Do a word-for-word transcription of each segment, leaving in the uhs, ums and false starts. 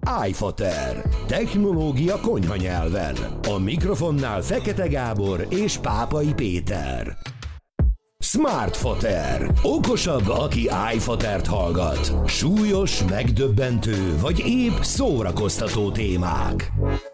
iFoter. Technológia konyha nyelven. A mikrofonnál Fekete Gábor és Pápai Péter. Smartfoter. Okosabb, aki iFotert hallgat. Súlyos, megdöbbentő vagy épp szórakoztató témák.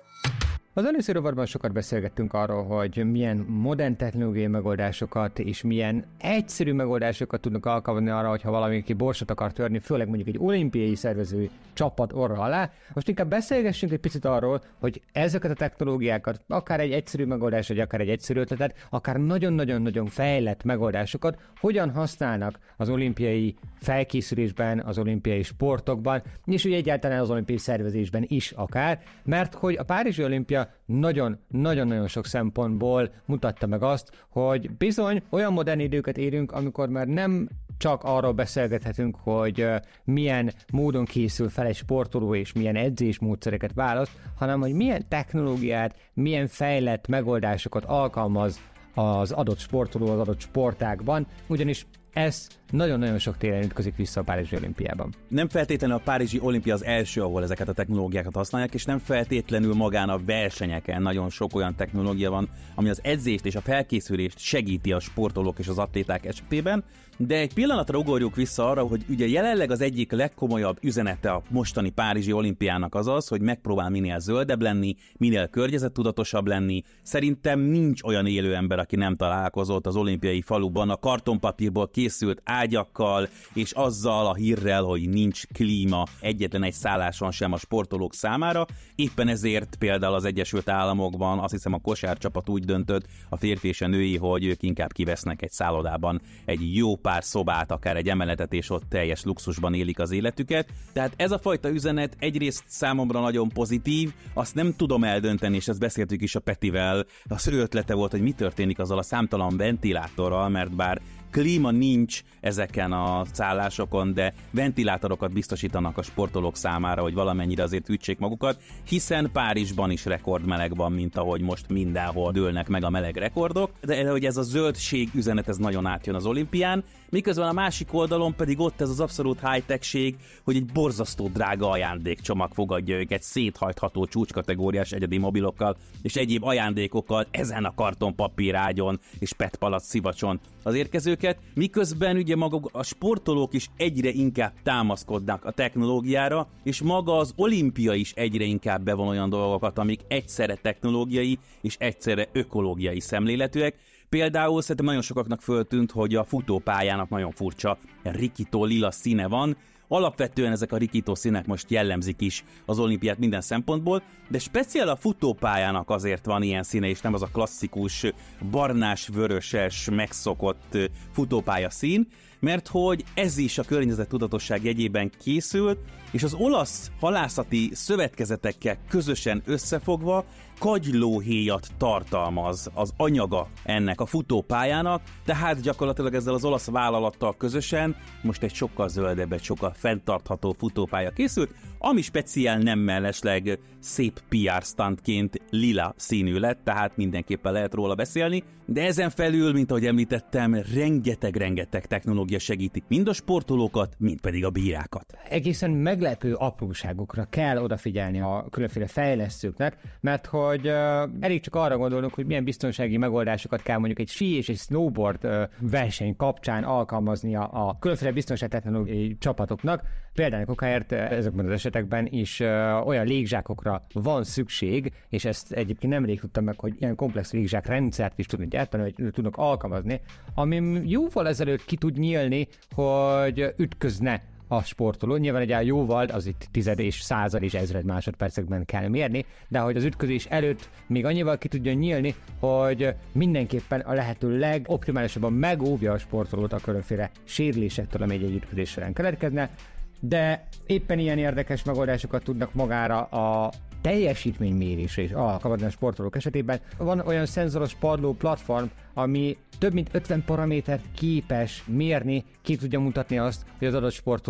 Az előző rovatban sokat beszélgettünk arról, hogy milyen modern technológiai megoldásokat és milyen egyszerű megoldásokat tudnak alkalmazni arra, hogyha valaki borsot akar törni, főleg mondjuk egy olimpiai szervezői csapat orra alá. Most inkább beszélgessünk egy picit arról, hogy ezeket a technológiákat, akár egy egyszerű megoldás, vagy akár egy egyszerű ötletet, akár nagyon-nagyon-nagyon fejlett megoldásokat hogyan használnak az olimpiai felkészülésben, az olimpiai sportokban, és ugye egyáltalán az olimpiai szervezésben is akár, mert hogy a Párizsi olimpia nagyon-nagyon-nagyon sok szempontból mutatta meg azt, hogy bizony olyan modern időket érünk, amikor már nem csak arról beszélgethetünk, hogy uh, milyen módon készül fel egy sportoló és milyen edzésmódszereket választ, hanem hogy milyen technológiát, milyen fejlett megoldásokat alkalmaz az adott sportoló az adott sportágban, ugyanis ez nagyon-nagyon sok téren ütközik vissza a Párizsi olimpiában. Nem feltétlenül a Párizsi olimpia az első, ahol ezeket a technológiákat használják, és nem feltétlenül magán a versenyeken nagyon sok olyan technológia van, ami az edzést és a felkészülést segíti a sportolók és az atléták esetében, de egy pillanatra ugorjuk vissza arra, hogy ugye jelenleg az egyik legkomolyabb üzenete a mostani Párizsi olimpiának az az, hogy megpróbál minél zöldebb lenni, minél környezettudatosabb lenni. Szerintem nincs olyan élő ember, aki nem találkozott az olimpiai faluban a kartonpapírból készült ágyakkal, és azzal a hírrel, hogy nincs klíma egyetlen egy szálláson sem a sportolók számára. Éppen ezért például az Egyesült Államokban azt hiszem a kosárcsapat úgy döntött, a férfi és a női, hogy ők inkább kivesznek egy szállodában egy jó pár szobát, akár egy emeletet, és ott teljes luxusban élik az életüket. Tehát ez a fajta üzenet egyrészt számomra nagyon pozitív, azt nem tudom eldönteni, és ezt beszéltük is a Petivel, az ő ötlete volt, hogy mi történik azzal a számtalan ventilátorral, mert bár klíma nincs ezeken a szállásokon, de ventilátorokat biztosítanak a sportolók számára, hogy valamennyire azért hűtsék magukat, hiszen Párizsban is rekordmeleg van, mint ahogy most mindenhol dőlnek meg a meleg rekordok, de hogy ez a zöldség üzenet, ez nagyon átjön az olimpián, miközben a másik oldalon pedig ott ez az abszolút high-techség, hogy egy borzasztó drága ajándékcsomag fogadja őket széthajtható csúcskategóriás egyedi mobilokkal és egyéb ajándékokkal ezen a kartonpapír ágyon és petpalac szivacson az érkezőket, miközben ugye maguk a sportolók is egyre inkább támaszkodnak a technológiára, és maga az olimpia is egyre inkább bevon olyan dolgokat, amik egyszerre technológiai és egyszerre ökológiai szemléletűek. Például szerintem nagyon sokaknak föltűnt, hogy a futópályának nagyon furcsa rikító lila színe van. Alapvetően ezek a rikító színek most jellemzik is az olimpiát minden szempontból, de speciál a futópályának azért van ilyen színe, és nem az a klasszikus barnás-vöröses, megszokott futópálya szín, mert hogy ez is a környezettudatosság jegyében készült, és az olasz halászati szövetkezetekkel közösen összefogva kagylóhéjat tartalmaz az anyaga ennek a futópályának, tehát gyakorlatilag ezzel az olasz vállalattal közösen most egy sokkal zöldebb, egy sokkal fenntartható futópálya készült, ami speciál nem mellesleg szép pé er stuntként lila színű lett, tehát mindenképpen lehet róla beszélni, de ezen felül, mint ahogy említettem, rengeteg-rengeteg technológia segítik mind a sportolókat, mind pedig a bírákat. Egészen meglepő apróságokra kell odafigyelni a különféle fejlesztőknek, mert hogy uh, elég csak arra gondolunk, hogy milyen biztonsági megoldásokat kell mondjuk egy sí és egy snowboard uh, verseny kapcsán alkalmaznia a különféle biztonságtechnológiai csapatoknak. Például okáért ezekben az esetekben is uh, olyan légzsákokra van szükség, és ezt egyébként nemrég tudtam meg, hogy ilyen komplex légzsák rendszert is tudnak gyártani, hogy tudnak alkalmazni, ami jóval ezelőtt ki tud nyílni, hogy ütközne a sportoló. Nyilván egy jóval, az itt tized és század és ezred másodpercekben kell mérni, de hogy az ütközés előtt még annyival ki tudjon nyílni, hogy mindenképpen a lehető legoptimálisabban megóvja a sportolót a különféle sérülésektől, ami egy ütközés során keletkezne, de éppen ilyen érdekes megoldásokat tudnak magára a teljesítménymérésre is alkalmazni a sportolók esetében. Van olyan szenzoros padló platform, ami több mint ötven paramétert képes mérni, ki tudja mutatni azt, hogy az adott sportoló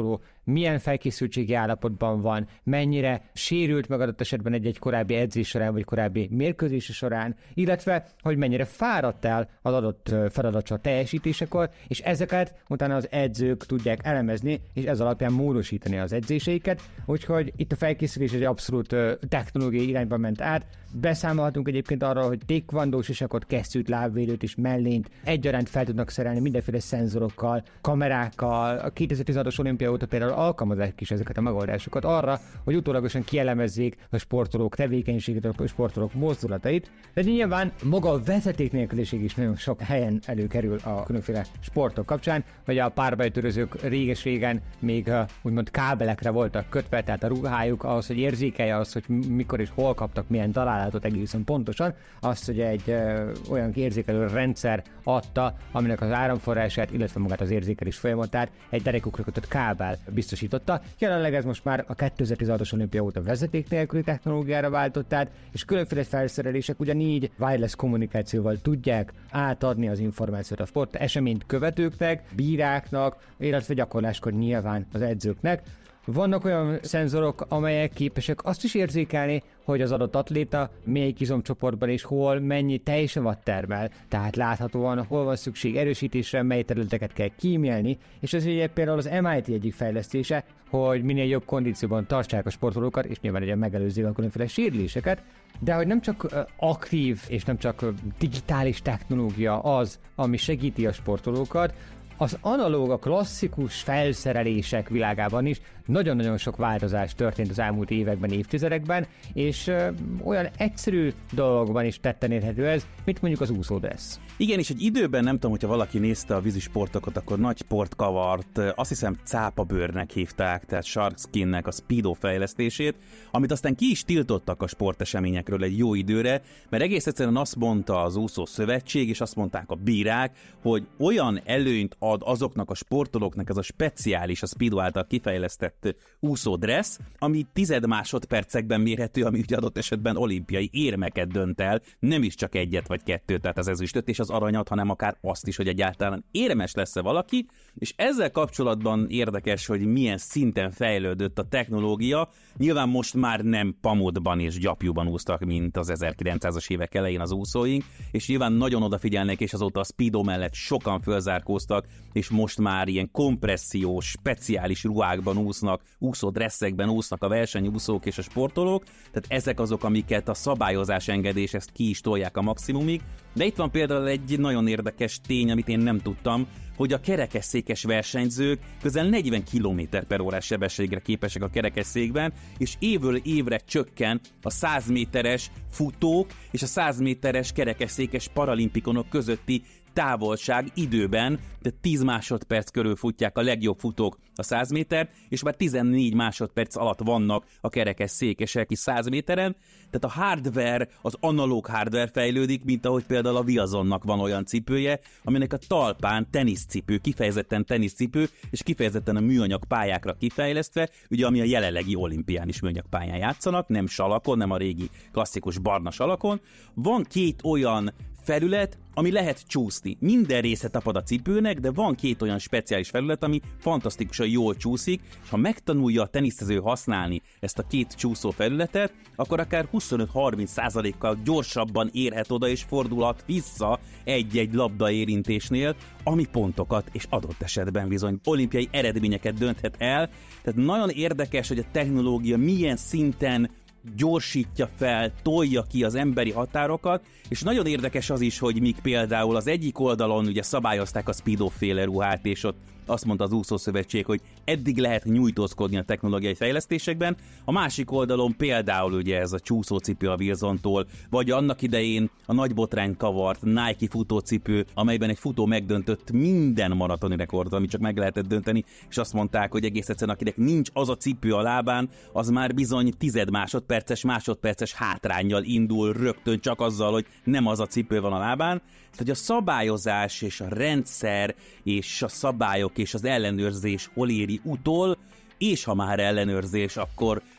milyen felkészültségi állapotban van, mennyire sérült meg adott esetben egy-egy korábbi edzés során, vagy korábbi mérkőzés során, illetve, hogy mennyire fáradt el az adott feladatsor teljesítésekor, és ezeket utána az edzők tudják elemezni, és ez alapján módosítani az edzéseiket, úgyhogy itt a felkészülés egy abszolút technológiai irányba ment át. Beszámolhatunk egyébként arról, hogy taekwondós isakot, kesztyűt, lábvédőt és mellényt egyaránt fel tudnak szerelni mindenféle szenzorokkal, kamerákkal. A kétezer-tizenhatos olimpia óta például alkalmazzák is ezeket a megoldásokat arra, hogy utólagosan kielemezzék a sportolók tevékenységét, a sportolók mozdulatait, de nyilván maga a vezeték nélküliség is nagyon sok helyen előkerül a különféle sportok kapcsán, vagy a párbajtörőzők réges-régen még úgymond kábelekre voltak kötve, tehát a ruhájuk ahhoz, hogy érzékelje azt, hogy mikor és hol kaptak milyen találatot egészen pontosan, azt, hogy egy ö, olyan érzékelő rendszer adta, aminek az áramforrását, illetve magát az érzékelés folyamatát egy derekukra kötött kábel biztosította. Jelenleg ez most már a kétezer-tizenhatos olimpia óta vezeték nélküli technológiára váltott át, és különféle felszerelések ugyanígy wireless kommunikációval tudják átadni az információt a sport eseményt követőknek, bíráknak, illetve gyakorláskor nyilván az edzőknek. Vannak olyan szenzorok, amelyek képesek azt is érzékelni, hogy az adott atléta melyik izomcsoportban és hol mennyi tejsavat termel. Tehát láthatóan hol van szükség erősítésre, mely területeket kell kímélni, és ez ugye például az em i té egyik fejlesztése, hogy minél jobb kondícióban tartsák a sportolókat, és nyilván ugye megelőzzék a különféle sérüléseket, de hogy nem csak aktív és nem csak digitális technológia az, ami segíti a sportolókat, az analóg, a klasszikus felszerelések világában is nagyon-nagyon sok változás történt az elmúlt években, évtizedekben, és ö, olyan egyszerű dolgokban is tetten érhető ez, mint mondjuk az úszódressz. Igen, és egy időben, nem tudom, hogyha valaki nézte a vízisportokat, akkor nagy sportkavart, azt hiszem cápabőrnek hívták, tehát sharkskinnek a speedo fejlesztését, amit aztán ki is tiltottak a sporteseményekről egy jó időre, mert egész egyszerűen azt mondta az úszó szövetség, és azt mondták a bírák, hogy olyan előnyt ad azoknak a sportolóknak ez a speciális, a speedo által kifejlesztett úszódressz, ami tized másodpercekben mérhető, ami ugye adott esetben olimpiai érmeket dönt el, nem is csak egyet vagy kettőt, tehát az ezüstöt és az aranyat, hanem akár azt is, hogy egyáltalán érmes lesz-e valaki, és ezzel kapcsolatban érdekes, hogy milyen szinten fejlődött a technológia. Nyilván most már nem pamutban és gyapjúban úsztak, mint az ezerkilencszázas évek elején az úszóink, és nyilván nagyon odafigyelnek, és azóta a speedo mellett sokan fölzárkóztak, és most már ilyen kompressziós, speciális ruhákban úsznak, úszódresszekben úsznak a versenyúszók és a sportolók, tehát ezek azok, amiket a szabályozás engedés, ezt ki is tolják a maximumig. De itt van például egy nagyon érdekes tény, amit én nem tudtam, hogy a kerekesszékes versenyzők közel negyven kilométer per órás sebességre képesek a kerekesszékben, és évről évre csökken a száz méteres futók és a száz méteres kerekesszékes paralimpikonok közötti távolság időben, de tíz másodperc körül futják a legjobb futók a száz méter, és már tizennégy másodperc alatt vannak a kerekesszékesek is száz méteren, tehát a hardware, az analóg hardware fejlődik, mint ahogy például a Viazonnak van olyan cipője, aminek a talpán teniszcipő, kifejezetten teniszcipő, és kifejezetten a műanyag pályákra kifejlesztve, ugye ami a jelenlegi olimpián is műanyag pályán játszanak, nem salakon, nem a régi klasszikus barna salakon. Van két olyan felület, ami lehet csúszni. Minden része tapad a cipőnek, de van két olyan speciális felület, ami fantasztikusan jól csúszik, és ha megtanulja a teniszező használni ezt a két csúszó felületet, akkor akár huszonöt-harminc százalékkal gyorsabban érhet oda és fordulhat vissza egy-egy labda érintésnél, ami pontokat és adott esetben bizony olimpiai eredményeket dönthet el. Tehát nagyon érdekes, hogy a technológia milyen szinten gyorsítja fel, tolja ki az emberi határokat, és nagyon érdekes az is, hogy míg például az egyik oldalon ugye szabályozták a speedo-féle ruhát, és ott azt mondta az úszószövetség, hogy eddig lehet nyújtózkodni a technológiai fejlesztésekben, a másik oldalon például ugye ez a csúszócipő a Wilsontól, vagy annak idején a nagy botrányt kavart Nike futócipő, amelyben egy futó megdöntött minden maratoni rekordot, amit csak meg lehetett dönteni, és azt mondták, hogy egész egyszerűen akinek nincs az a cipő a lábán, az már bizony tized másodperces, másodperces hátránnyal indul rögtön csak azzal, hogy nem az a cipő van a lábán. Tehát, hogy a szabályozás és a rendszer és a szabályok és az ellenőrzés hol éri utol, és ha már ellenőrzés, akkor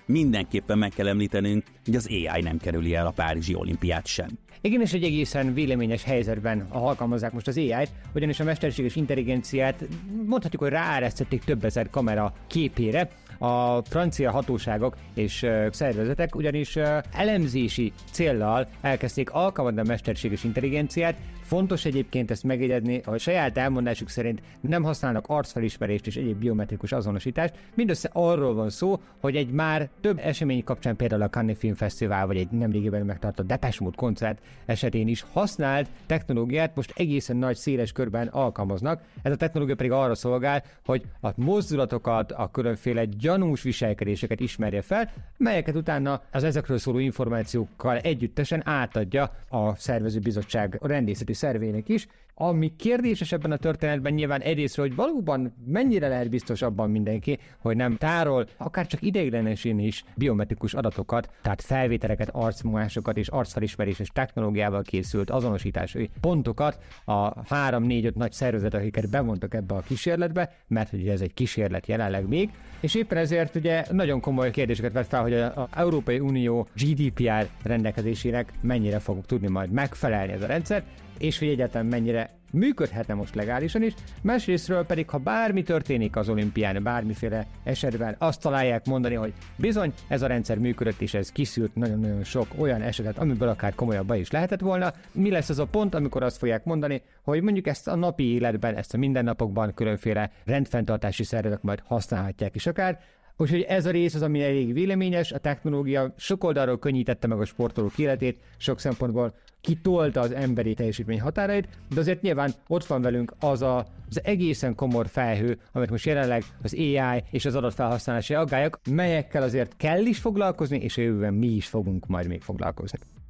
mindenképpen meg kell említenünk, hogy az á i nem kerüli el a párizsi olimpiát sem. Igen, és egy egészen véleményes helyzetben alkalmazzák most az á i-t, ugyanis a mesterséges intelligenciát mondhatjuk, hogy ráeresztették több ezer kamera képére. A francia hatóságok és uh, szervezetek ugyanis uh, elemzési céllal elkezdték alkalmazni a mesterséges intelligenciát. Fontos egyébként ezt megjegyezni, hogy a saját elmondásuk szerint nem használnak arcfelismerést és egyéb biometrikus azonosítást. Mindössze arról van szó, hogy egy már több esemény kapcsán, például a Cannes Film Fesztivál vagy egy nemrégiben megtartott Depeche Mode koncert esetén is használt technológiát most egészen nagy széles körben alkalmaznak. Ez a technológia pedig arra szolgál, hogy a mozdulatokat, a különféle gyanús viselkedéseket ismerje fel, melyeket utána az ezekről szóló információkkal együttesen átadja a szervezőbizottság rendészeti szervének is. Ami kérdéses ebben a történetben nyilván egyrészről, hogy valóban mennyire lehet biztos abban mindenki, hogy nem tárol, akár csak ideiglenesen is biometrikus adatokat, tehát felvételeket, arcmomásokat és arcfelismeréses technológiával készült azonosítási pontokat a három négy öt nagy szervezet, akiket bevontak ebbe a kísérletbe, mert ugye ez egy kísérlet jelenleg még, és éppen ezért ugye nagyon komoly kérdéseket vett fel, hogy az Európai Unió gé dé pé er rendelkezésének mennyire fog tudni majd megfelelni ez a rendszer, és hogy egyáltalán mennyire működhetne most legálisan is, másrésztről pedig, ha bármi történik az olimpián, bármiféle esetben, azt találják mondani, hogy bizony, ez a rendszer működött, és ez kiszűrt nagyon-nagyon sok olyan esetet, amiből akár komolyabb is lehetett volna. Mi lesz az a pont, amikor azt fogják mondani, hogy mondjuk ezt a napi életben, ezt a mindennapokban különféle rendfenntartási szervezetek majd használhatják is akár. Úgyhogy ez a rész az, ami elég véleményes, a technológia sok oldalról könnyítette meg a sportolók életét, sok szempontból kitolta az emberi teljesítmény határait, de azért nyilván ott van velünk az a, az egészen komor felhő, amit most jelenleg az á i és az adatfelhasználási aggályok, melyekkel azért kell is foglalkozni, és a jövőben mi is fogunk majd még foglalkozni.